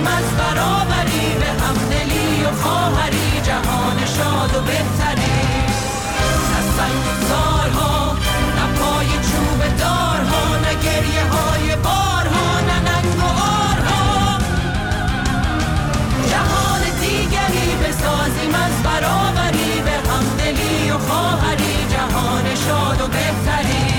بسازیم از برابری، به همدلی و خواهری جهان شاد و بهتری. نه سنگزارها، نه پای چوب دارها، نه گریه های بارها، نه ننگ و آرها. جهان دیگری بسازیم از برابری، به همدلی و خواهری جهان شاد و بهتری.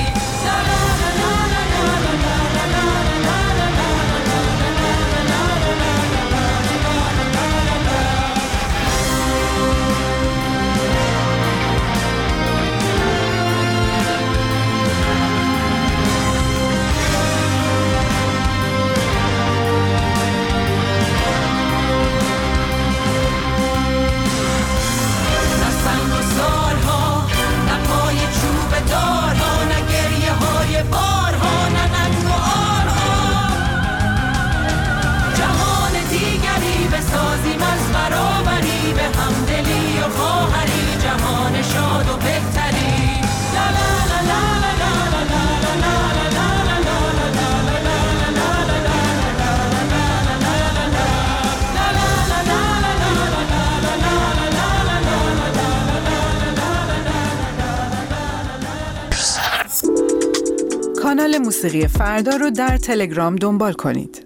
بسازیم از برابری، به همدلی و خواهری جهان شاد و بهتری. لا لا لا لا لا لا لا کانال موسیقی فردا رو در تلگرام دنبال کنید.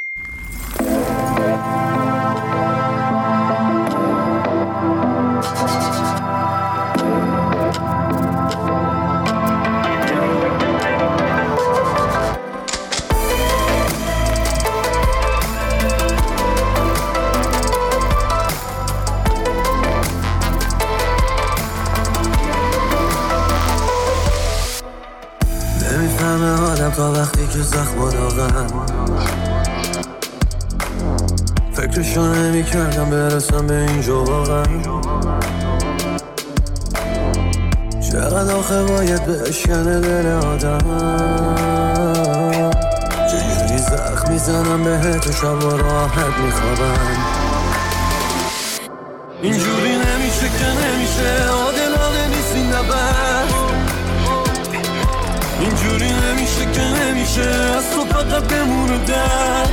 تا وقتی که زخم داغم فکرشو نمی کردم برسم به اینجا واقعا. چقدر آخه باید بشکنه دل آدم، چجوری زخم میزنم بهت و شب و راحت میخوابم. اینجوری نمیشه که نمیشه، عادلانه نیست این نبرد. اینجوری نمیشه که نمیشه، از تو فقط بمونه در.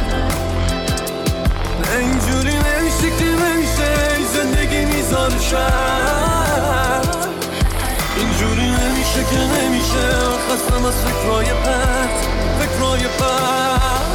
نه اینجوری نمیشه که نمیشه، این زندگی میذاره شرط. اینجوری نمیشه که نمیشه، خستم از فکرهای پرت، فکرهای پرت.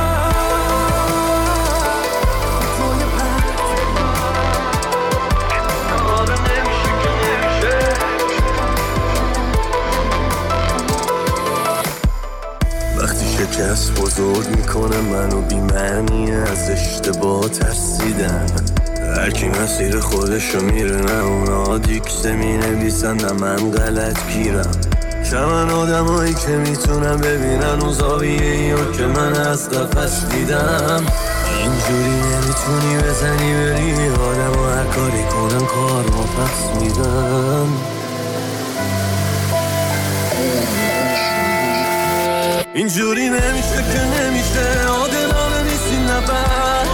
شکست بزرگ میکنه منو بی‌معنی، از اشتباه ترسیدن. هر کی مسیر خودشو میره، نه اونا دیکسه مینویسن نه من غلط گیرم. چمن آدمایی که میتونن ببینن اون زاویه‌ایو که من از قفس دیدم. اینجوری نمیتونی بزنی بری آدم و هر کاری کنن کار ما پس میدن. اینجوری نمیشه که نمیشه، عادلانه نیست این نبرد.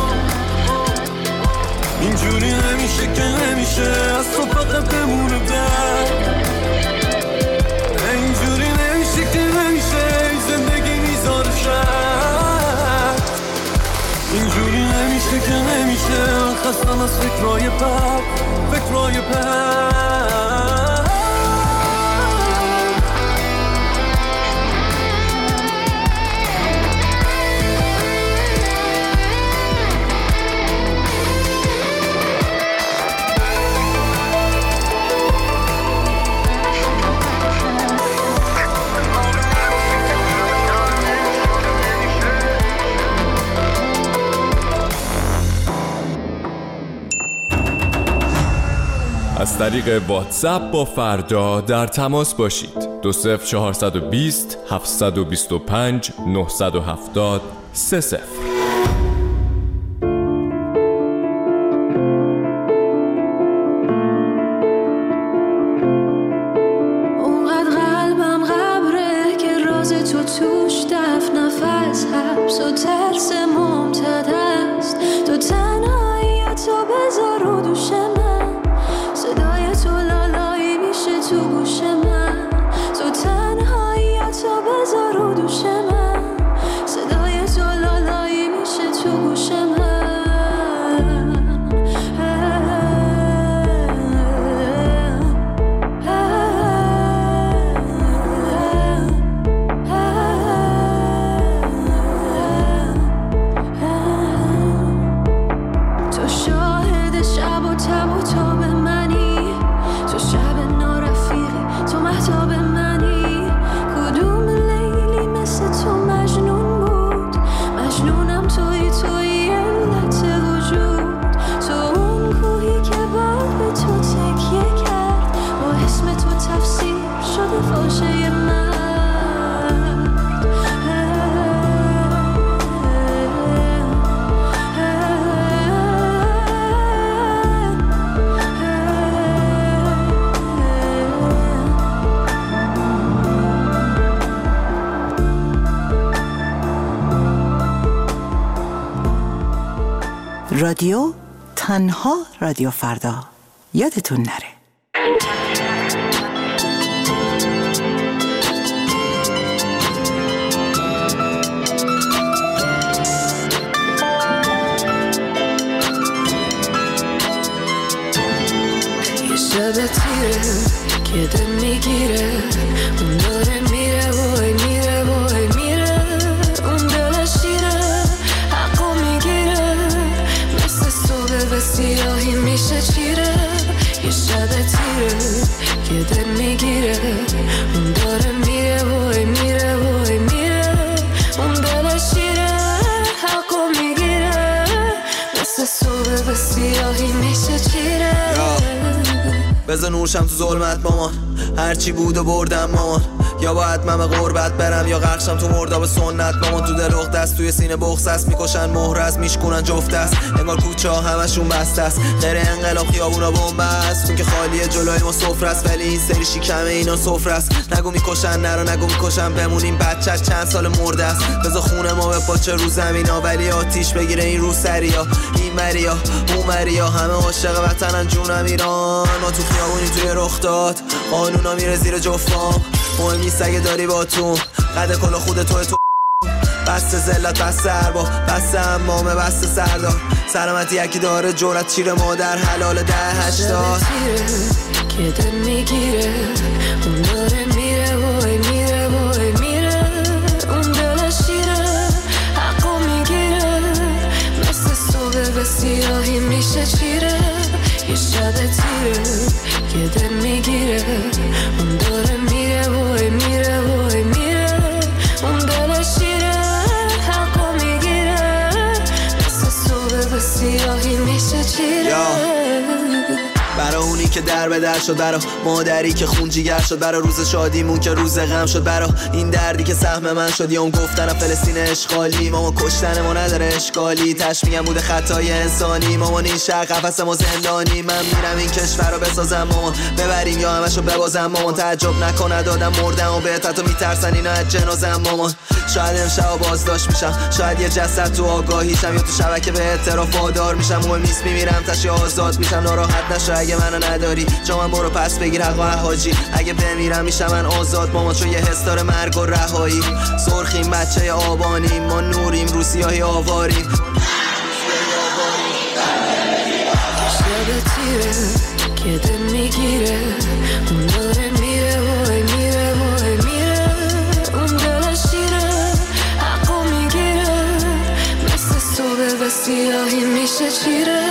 اینجوری نمیشه که نمیشه، از تو فقط بمونه در. اینجوری نمیشه که نمیشه، این زندگی میذاره شرط. اینجوری نمیشه که نمیشه، خستم از فکرهای پرت، فکرهای پرت. از طریق واتساپ با فردا در تماس باشید. 20420 725 970 30. اونقدر قلبم غبره که راز تو توش دفت نفس، حبس و ترس ممتد است. تو تنهایی تو بذار رو دوش من، صدای تو لالایی میشه تو گوش من. تو تنهایی تو بذار رو دوش من، صدای تو لالایی میشه تو گوش من. رادیو، تنها رادیو فردا. یادتون نره. شب تیره که دل میگیره، اون داره میره وای میره وای میره، اون دل شیره حقو میگیره، مثل صبح به سیاهی میشه چیره. یه شب تیره که دل میگیره، اون داره میره وای میره وای میره، اون دل شیره حقو میگیره، مثل صبح به سیاهی میشه چیره. بذار نورشم تو ظلمت مامان، هرچی بود و بردم مامان. یا باید من به غربت برم یا غرقشم تو مرداب سنت مامان. تو دل دست توی سینه بغض است، میکشن مهر از میشکنن جفت است. انگار کوچه ها همشون بسته است، غیر انقلاب خیابونا بمب است. اون که خالیه جلوی ما سفره است، ولی این سری شکمه اینا سفره است. نگو میکشن نرو نگو میکشن، بمونیم بچه چند سال مرده است. بذار خونه ما به پاچه رو زمینا، ولی آتیش بگیره این رو سریا. این مریا اون مریا همه عاشق وطنن جونم ایران. ما تو خیابونی توی رخ داد، قانونا میره زیر جفام. مهم نیست اگه داری با تو قد کلا خود تو بسته ذلت بسته ارباب بسته امامه بسته سردار. سلامتی یکی داره جورت چیر مادر حلال 10-80. که دل میگیره، اون داره میره وای میره وای میره، اون دل شیره حقو میگیره، مثل صبح به سیاهی میشه چیره. یه شب تیره که دل میگیره، اون داره میره وای میره وای میره، اون دل شیره حقو میگیره، مثل صبح به سیاهی میشه چیره. برای اونی که در به در شد، برای مادری که خون جیگر شد، برای روز شادیمون که روز غم شد، برای این دردی که سهم من شد. یا اون گفتن فلسطین اشغالی، ماما کشتن ما نداره اشکالی، تشمیعم بوده خطای انسانی. مامان این شهر قفس ما زندانی، من میرم این کشور رو بسازم مامان، ببریم یا همشو ببازم مامان. تعجب نکنه دادم مردم و بهت حتی میترسن اینا از جنازم مامان. شاید امشب بازداشت میشم، شاید یه جسد تو آگاهیشم، یا تو شبکه به اعتراف وادار میشم. مهم نیست میمیرم تشی آزاد میشم، ناراحت نشو اگه منو نداری. جا من برو پس بگیر حقا حاجی، اگه بمیرم میشم من آزاد مامان، چون یه حس داره مرگ و رهایی. سرخیم بچه آبانیم، ما نوریم رو سیاهی آواریم. شب تیره که دل میگیره، اون داره میره وای میره وای میره، اون دل شیره حقو میگیره، مثل صبح به سیاهی میشه چیره.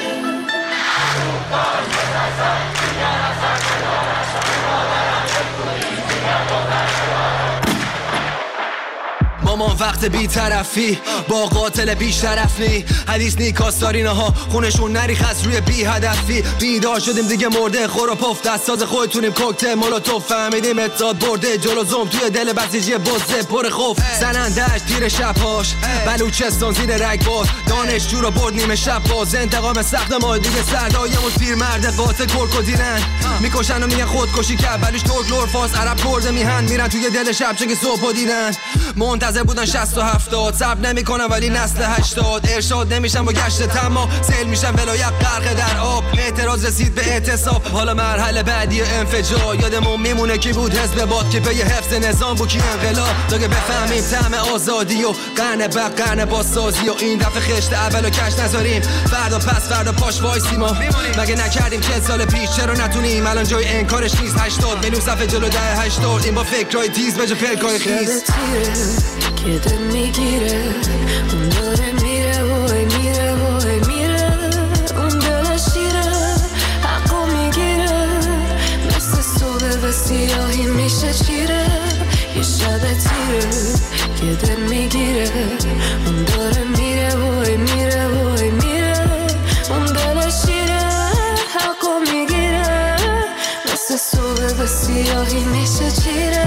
مامان وقت بی‌طرفی با قاتل بی‌شرف نی، حدیث نی کاستارینه ها خونشون نریخ از روی بی هدفی. بیدار شدیم دیگه مرده خور و پف، دستاز خودتونیم کوکتل مولوتوف، فهمیدیم اتحاد برده جلو زوم توی دل بسیجی بزه پر خوف. زنندش تیر شبهاش بلوچستان زیر رگبار، دانشجو رو برد نیمه شب باز. انتقام سخت ما دیگه سردایمون پیر مرد قاتل کرکو دیرن، میکشن و میگن خودکشی کرد، ولیش ترک لورفاس عرب کرده میهن، میرن توی دل شب چه که صبح دیدن. منتظر بودن 60 و 70، صبر نمیکنن ولی نسل 80. ارشاد نمیشن با گشت تما، سیل میشن ولایت غرق در آب. اعتراض رسید به اعتصاب، حالا مرحله بعدی انفجار. یادمون میمونه کی بود حزب باد که پی حفظ نظام بود، کی انقلاب تا که بفهمیم طعم آزادی و قرن بعد قرن بازسازی. و این دفعه خشت اولو کش نذاریم، فردا پس فردا پاش وایسیم. مگه نکردیم 40 سال پیش، چرا نتونیم الان جای انکارش نیست. 80 میلیون صفحه جلو 10-80، این با فکرای تیز به جا پلکای خیز. که دل میگیره، اون داره میره وای میره وای میره، اون دل شیره حقو میگیره، مثل صبح به سیاهی میشه چیره. یه شب تیره که دل میگیره، اون داره میره وای میره وای میره، اون دل شیره حقو میگیره، مثل صبح به سیاهی میشه چیره.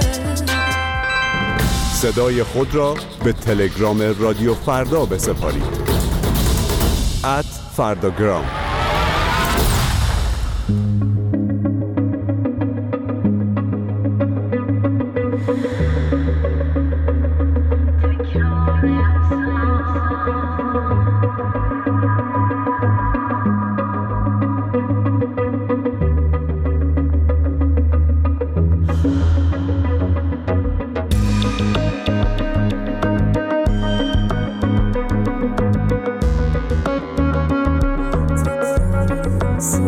صدای خود را به تلگرام رادیو فردا بسپارید. @فرداگرام.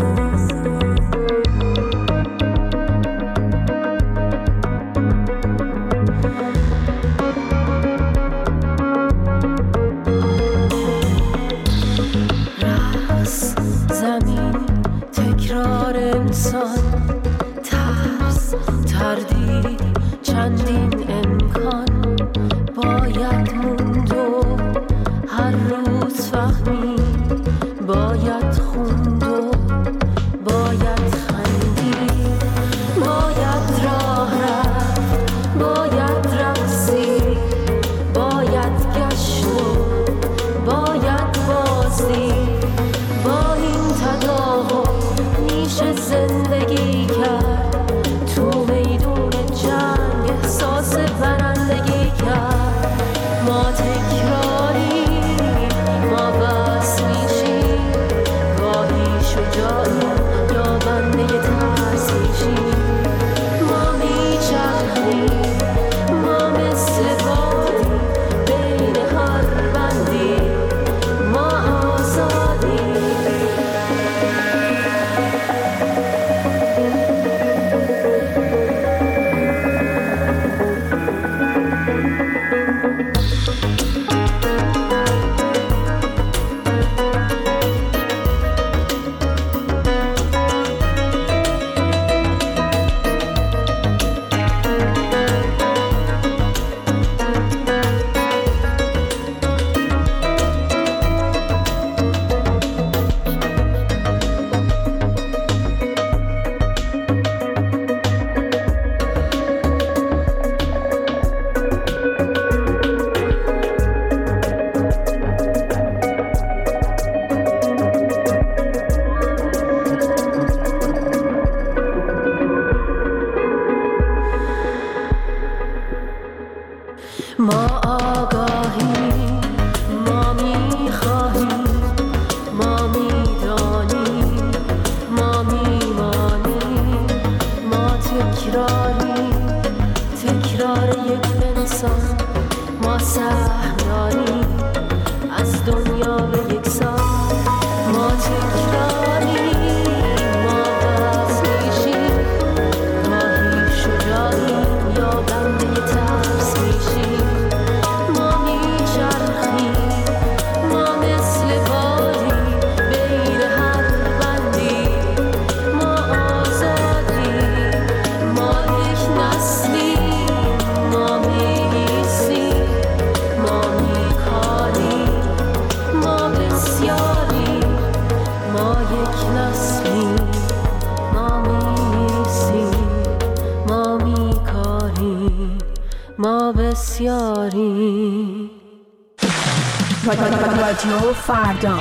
رادیو فردا.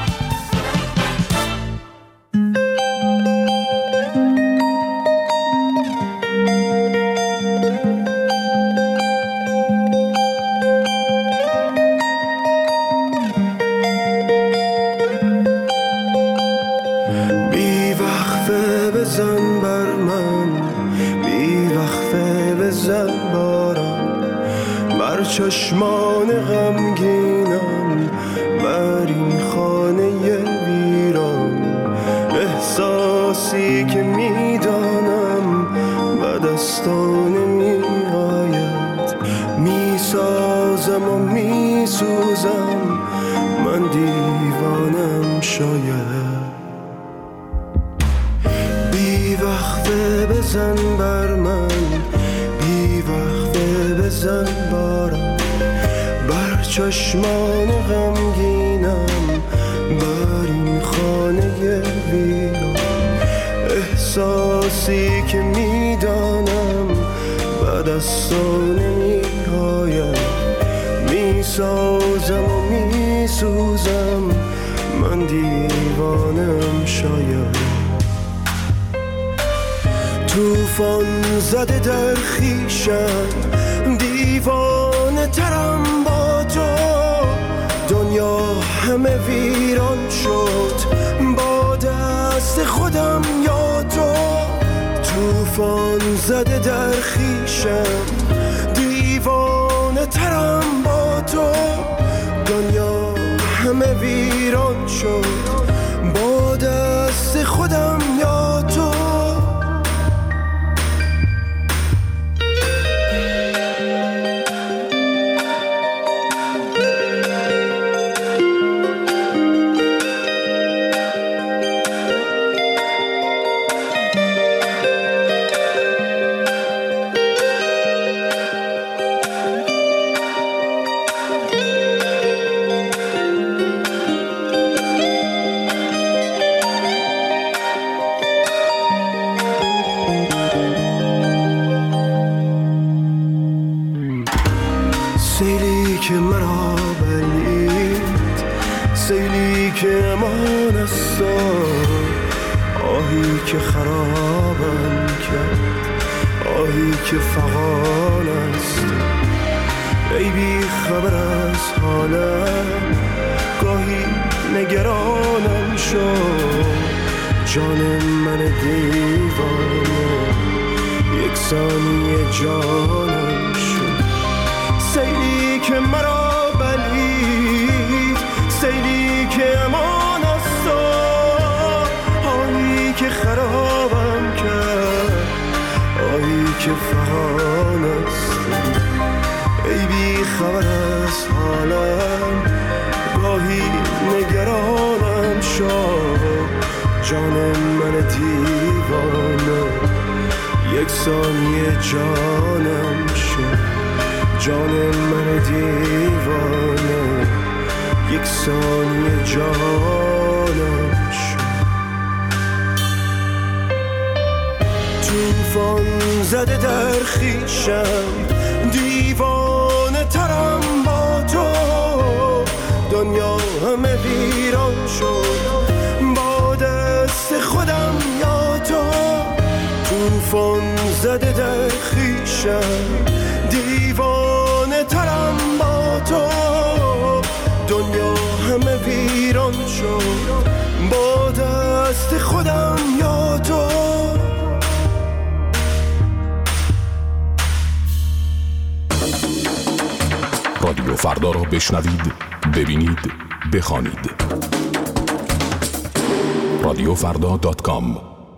بی وقفه بزن بر من، بی وقفه بزن بارم، بر چشمان غمگینم، بر این خانه ویران. احساسی که میدانم به دستان نمیآید، میسازم و میسوزم، من دیوانم شاید. بی وقفه بزن بر من، بی وقفه بزن بارم، بر چشمان غمگینم، بر این خانه ویران. احساسی که میدانم به دستان نمیآید، میسازم و میسوزم، من دیوانم شاید. توفان زده در خویشم، دیوانه ترم با تو، دنیا همه ویران شد با دست خودم یا تو. توفان زده در خویشم، دیوانه ترم با تو، دنیا همه ویران شد با دست خودم آهی که خرابم کرد، آهی که فغان است. ای بی خبر از حالم، گاهی نگرانم شد. جان من دیوانه یک ثانیه جانم شد. سیلی که مرا بلید، سیلی که امان است، آهی که خرابم کرد، آهی که فغان است. ای بی خبر از حالم، گاهی نگرانم شد. جان من دیوانه یک ثانیه جانم شد. جان من دیوانه یک ثانیه جانم شد. طوفان زده در خویشم، دیوانه ترم با تو. دنیا همه ویران شد با دست خودم یا تو. طوفان زده در خویشم، دیوانه ترم با تو. دنیا همه ویران شد با دست خودم یا تو. رادیو فردا را بشنوید، ببینید، بخوانید. رادیوفردا.com.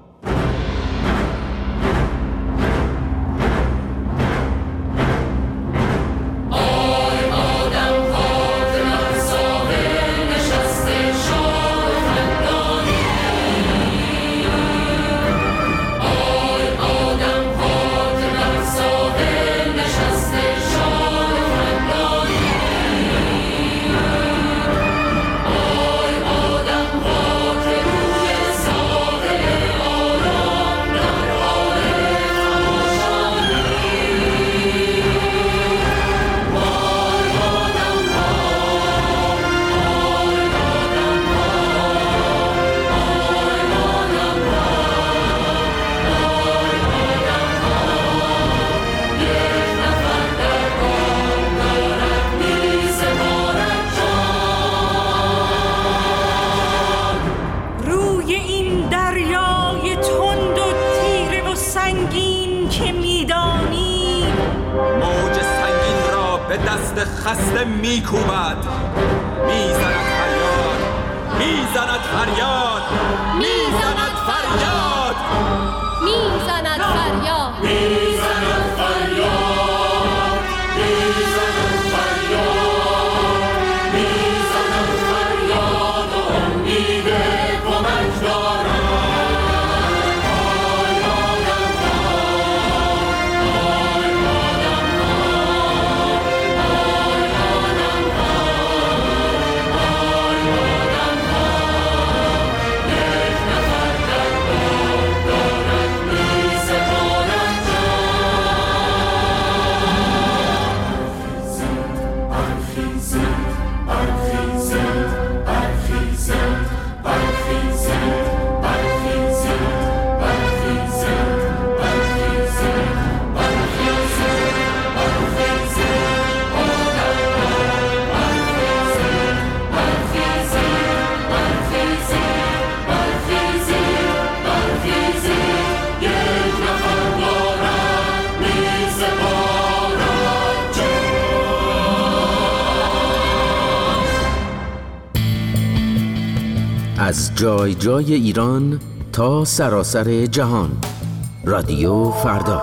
خسته میکوبد، میزند فریاد، میزند فریاد، میزند فریاد، میزند فریاد، میزند فریاد، میزند فریاد، میزند فریاد و امید کمک دارد. از جای جای ایران تا سراسر جهان. رادیو فردا.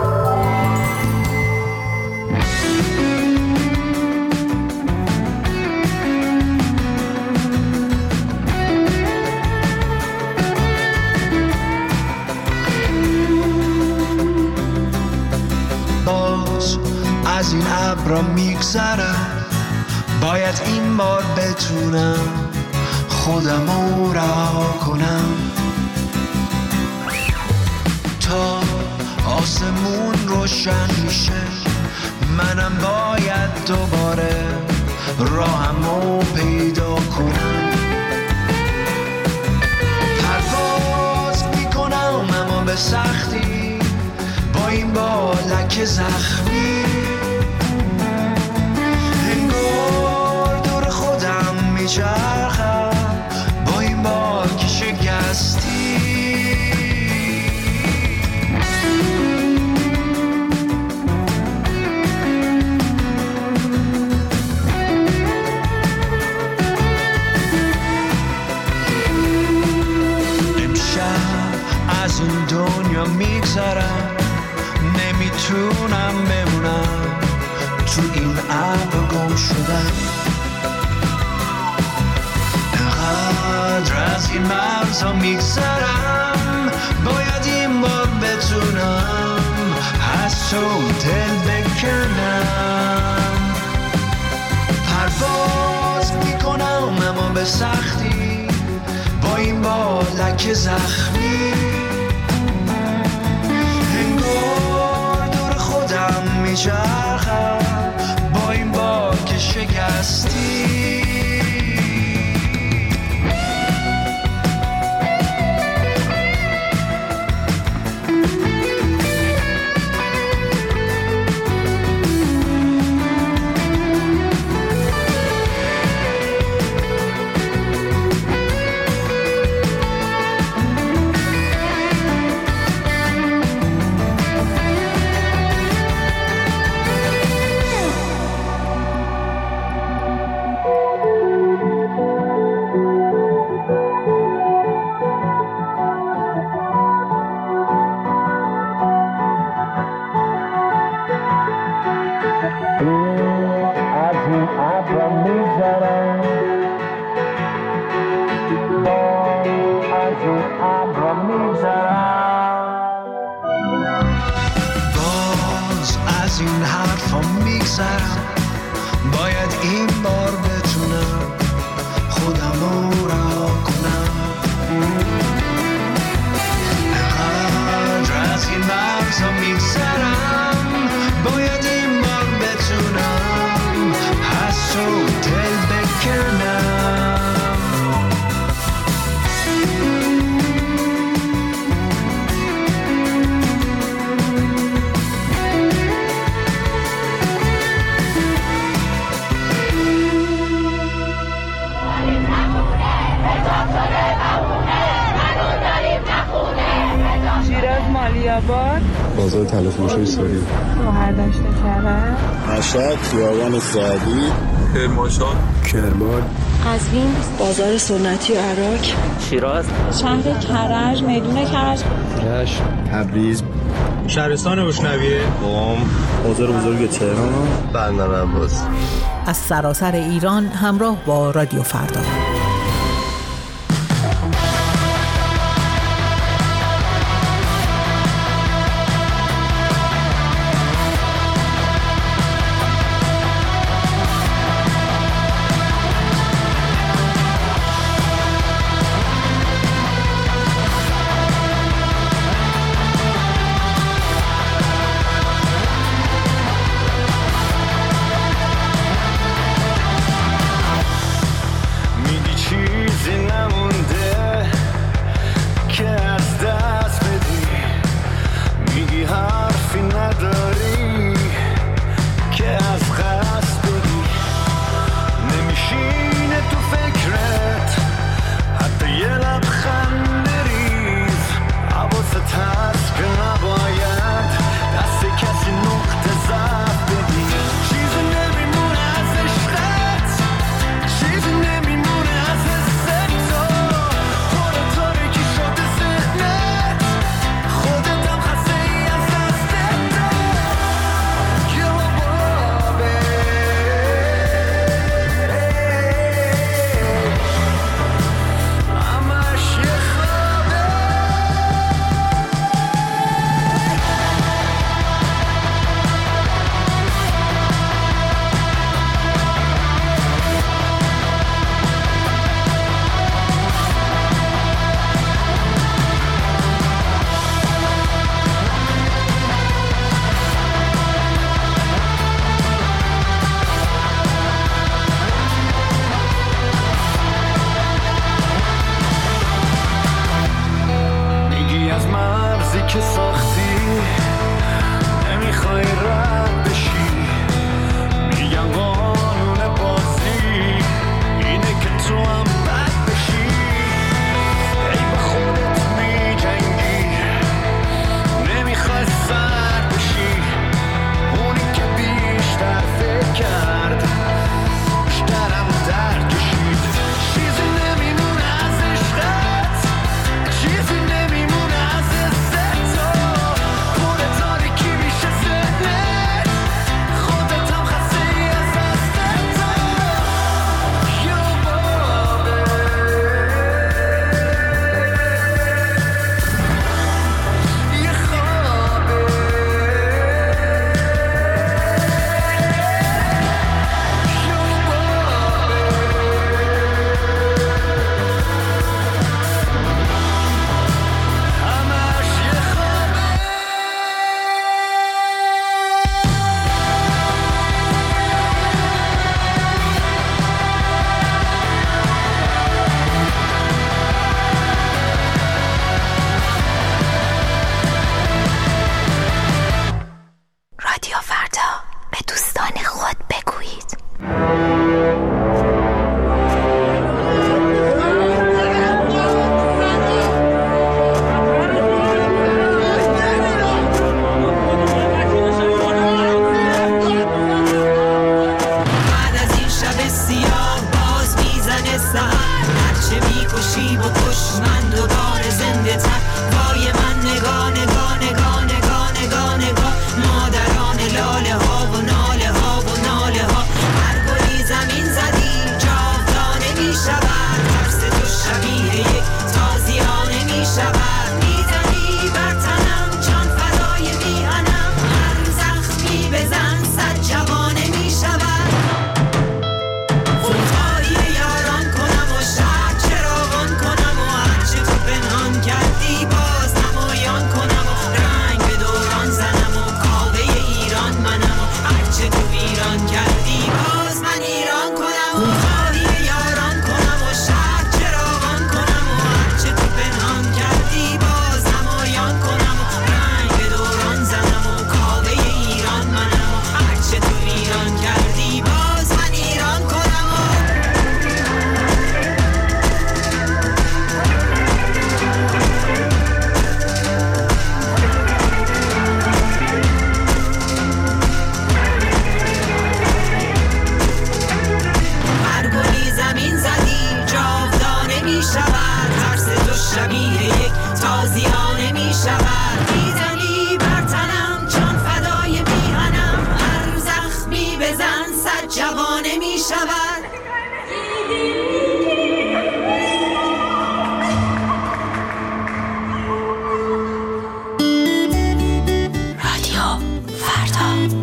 باز از این ابرا میگذرم، باید این بار بتونم خودمو رها کنم. تا آسمون روشن میشه منم باید دوباره راهمو پیدا کنم. پرواز میکنم به سختی با این بالک زخمی انگار دور خودم میچرخم با این بالک شکستی از این دنیا میگذرم نمیتونم بمونم تو این ابر گم شدم انقدر از این مرزها میگذرم باید این بار بتونم از تو دل بکنم پرواز میکنم اما به سختی با این بالک زخمی انگار دور خودم میچرخم با این بالک شکستی باید این بار بتونم خودم رو رها کنم انقدر از این مرزها میگذرم باید این بار بتونم از تو دل بکنم بازار تلفروشی ساری شهردشت کرد مشهد خیابان سعدی کرمانشاه کرمان قزوین بازار سنتی عراق شیراز شهر کرج میدون کرج رشت تبریز شهرستان روشنویه قم بازار بزرگ تهران بندر عباس از سراسر ایران همراه با رادیو فردا. میگی که ساختی نمیخوای رد بشی، میگن قانون بازی اینه که تو هم بد بشی. ای با خودت میجنگی، نمیخوای سرد بشی، اونی که بیشتر فکر کرد بیشترم درد کشید. چیزی نمیمونه از عشقت، چیزی نمیمونه از عزت، پر تاریکی میشه ذهنت، خودت هم خسته ای از دستت. یا بابا یه خوابه، رادیو فردا، به دوستان خود بگویید. بعد از این شب سیاه باز میزنه سحر، هرچه میکشی بکش من دوباره زنده تر. وای من نگاه نگاه نگاه نگاه نگاه نگاه، مادران لاله ها و ناله ها و ناله ها. هر گلی زمین زدی جاودانه میشود، ترس تو شبیه یک تازیانه میشود. میزنی بر تنم جان فدای میهنم، هر زخمی بزن صد جوانه میشود. خونخواهی یاران کنم و شهر چراغان کنم و هرچه تو پنهان کردی باز نمایان کنم و رنگ به دوران زنم و کاوه ایران منم و هرچه تو ویران کردی باز من ایران کنم. خونخواهی یاران کنم و شهر چراغان کنم و هرچه تو پنهان کردی باز نمایان کنم و رنگ به دوران زنم و کاوه ایران منم و هرچه تو ویران کردی باز من ایران کنم. هر گلی زمین زدی جاودانه میشود، ترس تو شبیه یک تازیانه میشود. میزنی بر تنم جان فدای میهنم، هر زخمی بزن صد جوانه میشود. رادیو فردا.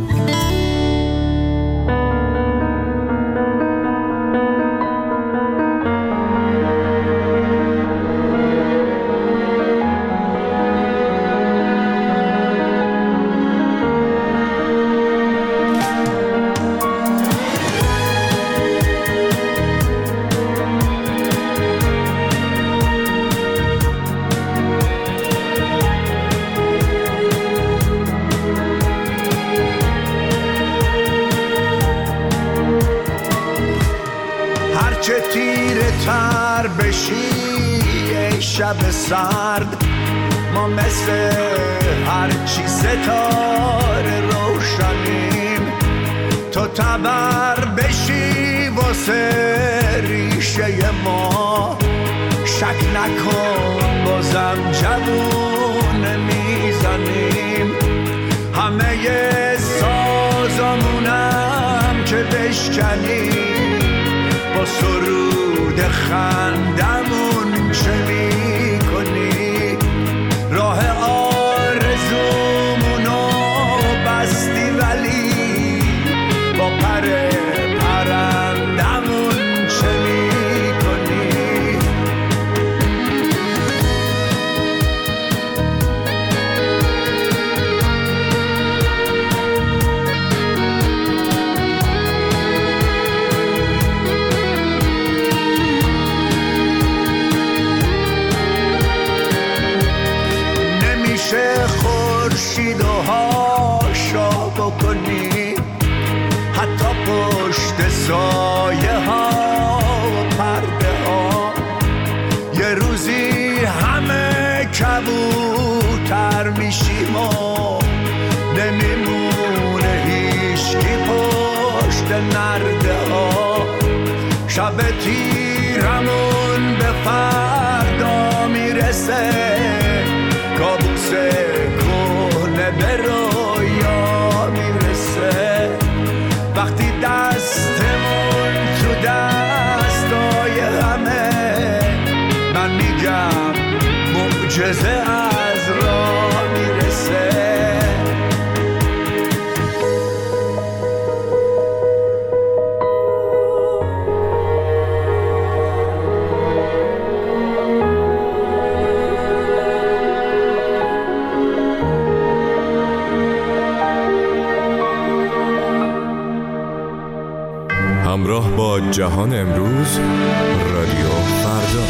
هرچه تیره تر بشی ای شب سرد، ما مثل هرچی ستاره روشنیم. تو تبر بشی واسه ریشه ما، شک نکن بازم جوون میزنیم. همه سازمونم که بشکنیم، با سرود خندمون چه میکنی؟ راه آرزومونو بستی ولی با پر پرندمون چه میکنی؟ میشه خورشید و هاشا بکنی، حتی پشت سایه ها و پرده ها. یه روزی همه کبوتر میشیم و نمیمونه هیچکی پشت نرده ها. شب تیرمون به فردا میرسه، کابوس کهنه به رویا میرسه. وقتی دستمون تو دستای همه، من میگم معجزه از راه میرسه. همراه با جهان امروز، رادیو فردا.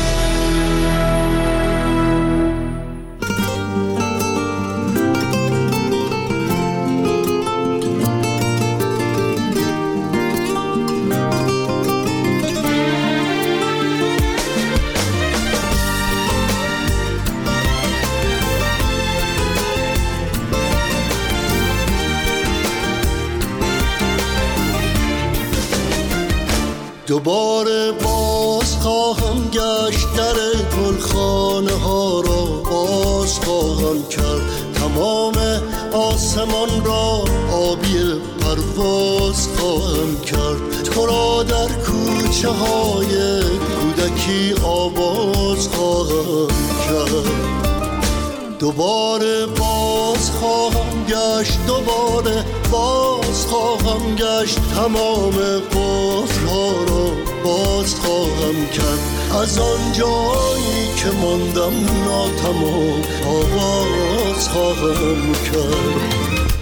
دوباره باز خواهم گشت، در گلخانه ها را باز خواهم کرد. تمام آسمان را آبی پرواز خواهم کرد. تو را در کوچه های کودکی آواز خواهم کرد. دوباره باز خواهم گشت، دوباره باز خواهم گشت. تمام قفل‌ها را باز خواهم کرد. از آن جایی که ماندم ناتمام آواز خواهم کرد.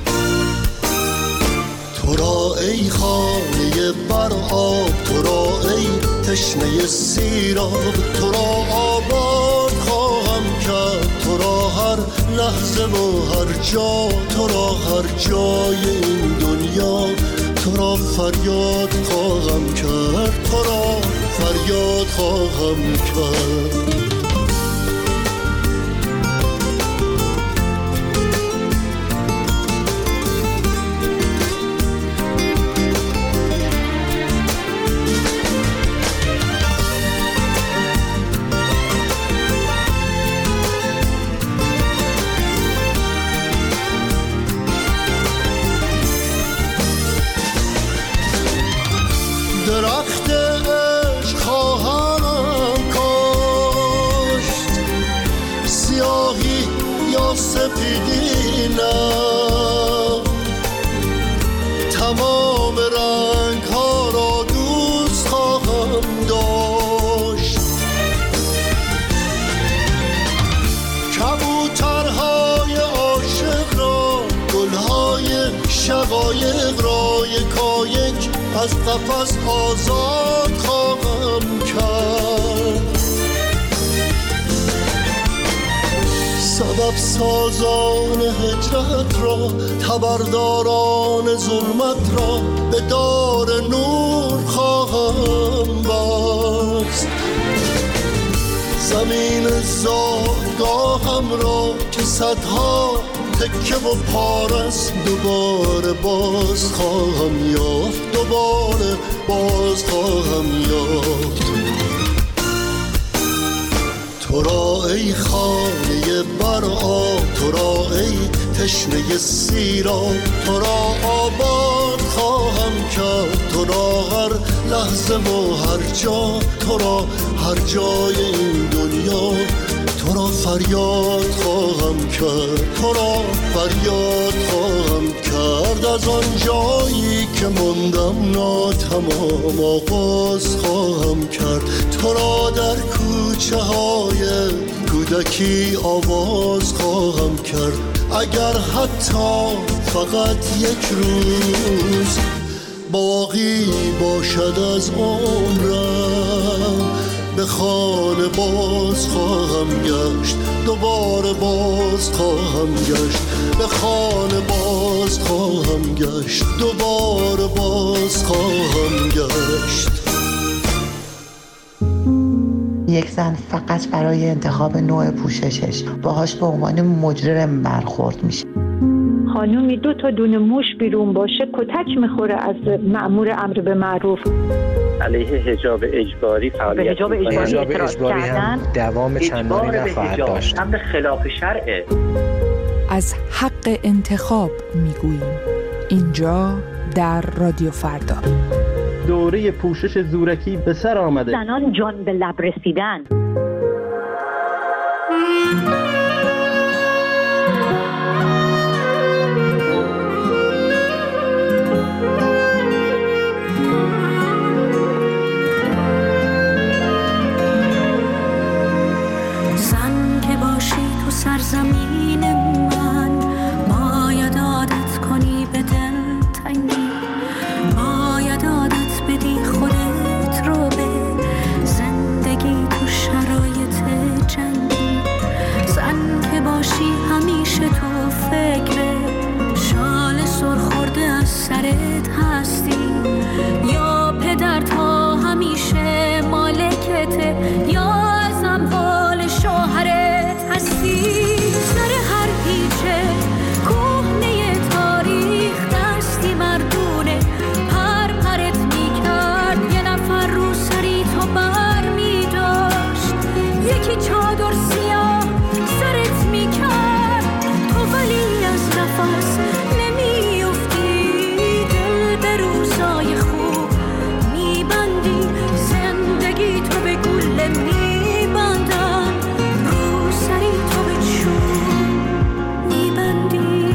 تو را ای خانه بر آب، تو را ای تشنه سیراب، تو را آباد خواهم کرد. تو را هر لحظه و هر جا، تو را هر جای این دنیا. تو را فریاد خواهم کرد، تو را فریاد خواهم کرد. درخت عشق خواهم کاشت، سیاهی یا سپیدی نه. تمام رنگ ها را دوست خواهم داشت. کبوترهای عاشق را، گلهای شقایق را یکایک از قفس آزاد خواهم کرد. سبب سازان هجرت را، خبرداران ظلمت را به دار نور خواهم بست. زمین زادگاهم را که صدها تکه و پارست، دوباره باز خواهم یافت، دوباره باز خواهم یافت. تو را ای خانه بر آب، تو را ای تشنه سیراب، تو را آباد خواهم کرد. تو را هر لحظه و هر جا، تو را هر جای این دنیا. تو را فریاد خواهم کرد، تو را فریاد خواهم کرد. از آن جایی که ماندم ناتمام آغاز خواهم کرد. تو را در کوچه های کودکی آواز خواهم کرد. اگر حتی فقط یک روز باقی باشد از عمرم، به خانه باز خواهم گشت، دوباره باز خواهم گشت، به خانه باز خواهم گشت، دوباره باز خواهم گشت. یک زن فقط برای انتخاب نوع پوششش باهاش به عنوان مجرم برخورد میشه. خانومی 2 تا دونه موش بیرون باشه کتک میخوره از مأمور امر به معروف. علیه حجاب اجباری فعالیت حجاب اجباری هم دوام چندانی نخواهد داشت. امر خلاف شرعه. از حق انتخاب میگوییم اینجا در رادیو فردا. دوره پوشش زورکی به سر آمده. زنان جان به لب رسیدن. زن که باشی تو سرزمین من، باید عادت کنی به دلتنگی، باید عادت بدی خودت رو به زندگی تو شرایط جنگی. زن که باشی همیشه تو فکر شال سرخورده از سرت هستی، یا پدر تا همیشه مالکته یا از اموال شوهرت هستی. سر هر پیچه کهنه تاریخ دستی مردونه پر پرت میکرد، یه نفر رو سری تو بر میداشت، یکی چادر سیاه سرت میکرد، تو ولی از نفس نمیافتی، دل به روزای خوب میبندی، زندگی تو به گله میبندن، رو سری تو به چوب میبندی.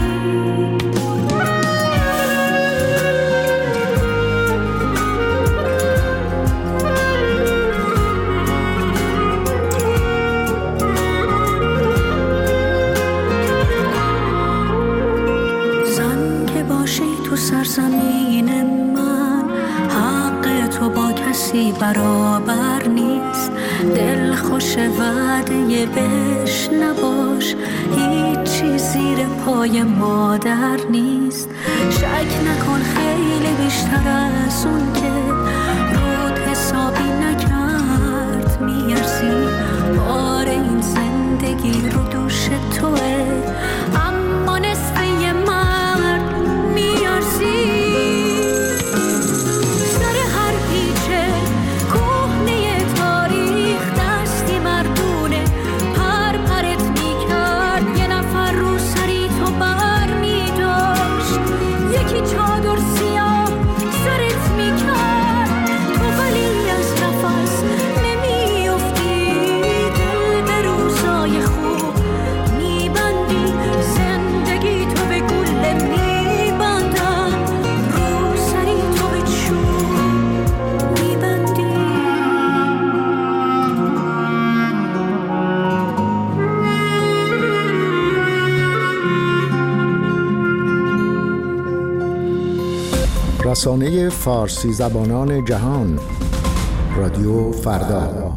زن که باشی تو سرزمین من، حق تو با کسی برابر نیست، دل خوش وعده بهش نباش، هیچی زیر پای مادر نیست. شک نکن خیلی بیشتر از اون که رود حسابی نکرد میارزی، بار این زندگی رو دوش توه، اما نصف یه مرد میارزی. سر هر پیچه کهنه تاریخ دستی مردونه پر پرت میکرد، یه نفر رو سری تو بر میداشت، یکی چادر سیاه سرت میکرد، تو ولی از نفس نمیافتی، دل به روزای خوب میبندی، زندگی تو به گله میبندن، رو سری تو به چوب میبندی. رسانه فارسی زبانان جهان رادیو فردا.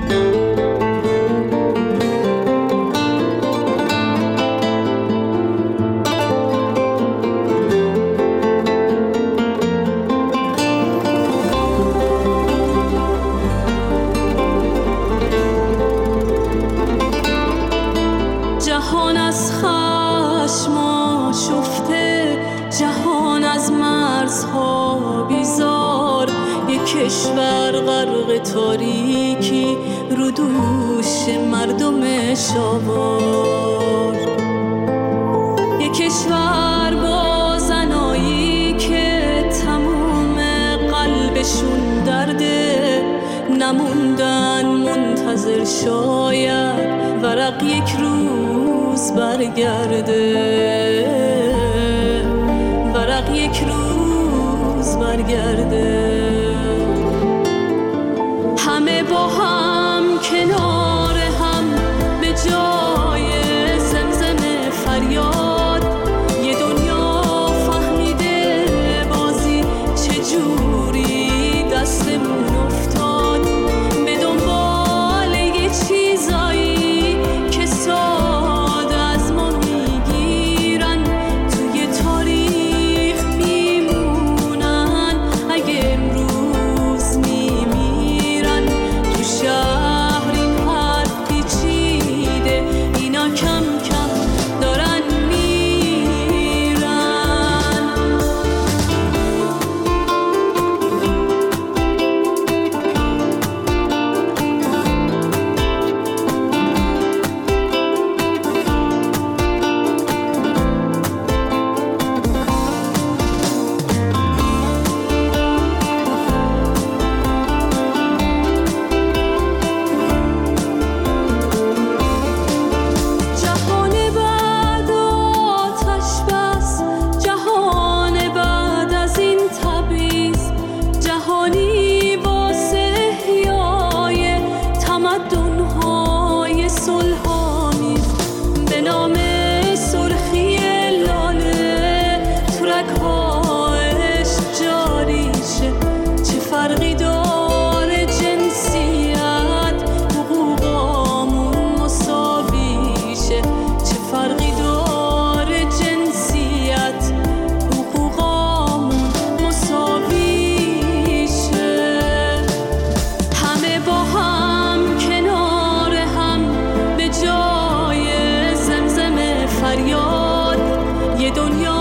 جهان از خشم آشفته، جهان از مرزها بیزار، یک کشور غرق تاریکی رو دوش مردمش آورد، یک کشور با زنایی که تموم قلبشون درده، نموندن منتظر شاید ورق یک روز برگرده، ورق یک روز برگرده. همه با هم کنار هم به جای زمزم فریاد، یه دنیا فهمیده بازی چجوری دستمون افتاد، به دنبال فریاد، یه دنیا